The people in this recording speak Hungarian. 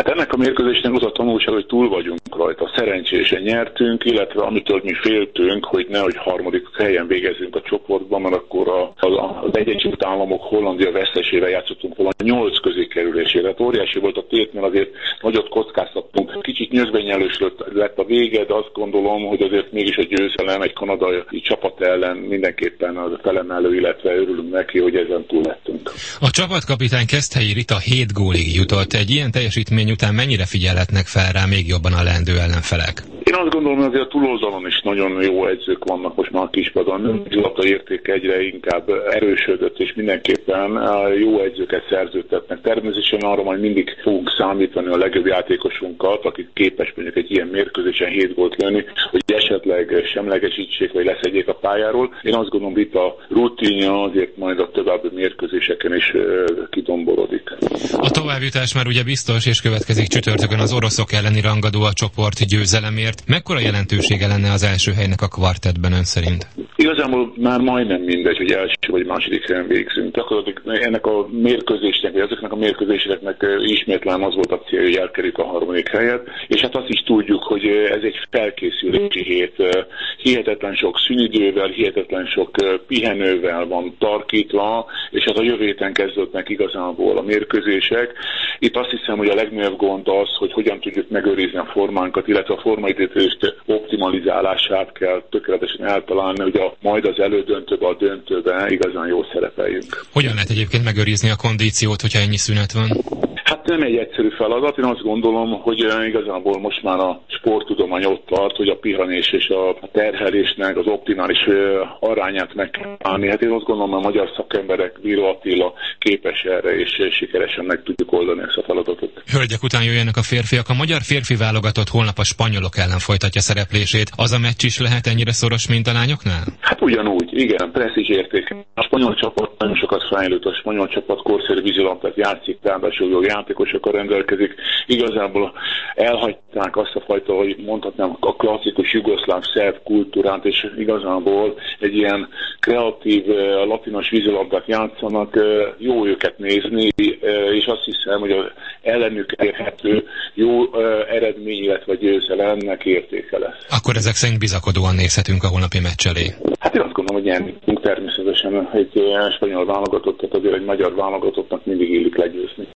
Ennek a mérkőzésnek az a tanulság, hogy túl vagyunk rajta. Szerencsésen nyertünk, illetve amitől mi féltünk, hogy nehogy harmadik helyen végezzünk a csoportban, mert akkor az Egyesült Államok Hollandia vesztesével játszottunk volna 8 közé kerülésére. Hát óriási volt a tét, mert azért nagyot kockáztattunk. Kicsit nyözbenyelős lett a vége, de azt gondolom, hogy azért mégis a győzelem egy kanadai csapat ellen mindenképpen az felemelő, illetve örülünk neki, hogy ezen túl lettünk. A csapatkapitány Keszthelyi Rita 7 gólig jutott. Egy ilyen teljesítmény után mennyire figyelhetnek fel rá még jobban a leendő ellenfelek? Én azt gondolom, hogy azért a túloldalon is nagyon jó edzők vannak most már a kispadon. A labda értéke egyre inkább erősödött, és mindenképpen jó edzőket szerződtetnek. Természetesen arra majd mindig fogunk számítani a legjobb játékosunkat, akik képes mondjuk egy ilyen mérkőzésen 7 gólt lőni, hogy esetleg semlegesítsék, vagy leszedjék a pályáról. Én azt gondolom, hogy itt a rutinja azért majd a további mérkőzéseken is kidomborodik. A továbbjutás már ugye biztos, és következik csütörtökön az oroszok elleni rangadó a csoport győzelemért. Mekkora jelentősége lenne az első helynek a kvartettben ön szerint? Igazából már majdnem mindegy, hogy első vagy második helyen végzünk. Ennek a mérkőzésnek, vagy ezeknek a mérkőzéseknek ismétlem az volt a célja, hogy elkerüljük a harmadik helyet, és hát azt is tudjuk, hogy ez egy felkészülési hét. Hihetetlen sok szünidővel, hihetetlen sok pihenővel van tarkítva, és hát a jövő héten kezdődnek igazából a mérkőzések. Itt azt hiszem, hogy a legnagyobb gond az, hogy hogyan tudjuk megőrizni a formánkat, illetve a formaidőzést optimalizálását kell tökéletesen eltalálni, hogy majd az elődöntőbe, a döntőbe igazán jól szerepeljünk. Hogyan lehet egyébként megőrizni a kondíciót, hogyha ennyi szünet van? Hát nem egy egyszerű feladat. Én azt gondolom, hogy igazából most már a sporttudomány ott tart, hogy a pihenés és a terhelésnek az optimális arányát meg kell állni. Hát én azt gondolom, hogy a magyar szakemberek, Bíró Attila képes erre, és sikeresen meg tudjuk oldani ezt a feladatot. Hölgyek után jöjjenek a férfiak. A magyar férfi válogatott holnap a spanyolok ellen folytatja szereplését. Az a meccs is lehet ennyire szoros, mint a lányoknál? Hát ugyanúgy, igen, presszízs érték. A spanyol csapat nagyon sokat fejlődött, a spanyol csapat korszerű vízilabdát játszik, ráadásul jó játékosokkal rendelkezik. Igazából elhagyták azt a fajta, hogy mondhatnám, a klasszikus jugoszláv szerb kultúrát, és igazából egy ilyen kreatív, latinos vízilabdát játszanak, jó őket nézni, és azt hiszem, hogy az ellenük érhető jó eredmény, illetve győzelemnek értéke lesz. Akkor ezek szerint bizakodóan nézhetünk a holnapi meccs elé. Hát én azt gondolom, hogy nyerünk természetesen egy spanyol válogatottat, azért egy magyar válogatottnak mindig illik legyőzni.